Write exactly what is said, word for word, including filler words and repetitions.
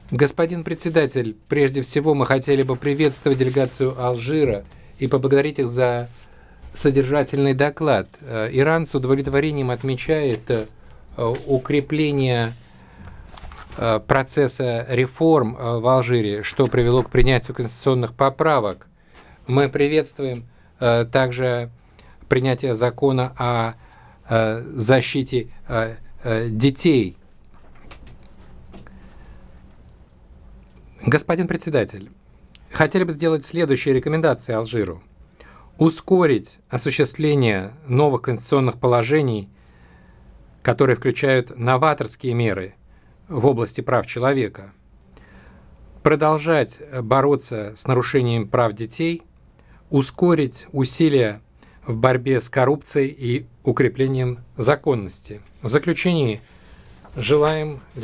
Господин председатель, прежде всего мы хотели бы приветствовать делегацию Алжира и поблагодарить их за содержательный доклад. Иран с удовлетворением отмечает укрепление процесса реформ в Алжире, что привело к принятию конституционных поправок. Мы приветствуем также принятие закона о защите детей. Господин председатель, хотели бы сделать следующие рекомендации Алжиру. Ускорить осуществление новых конституционных положений, которые включают новаторские меры в области прав человека. Продолжать бороться с нарушением прав детей, ускорить усилия в борьбе с коррупцией и укреплением законности. В заключении желаем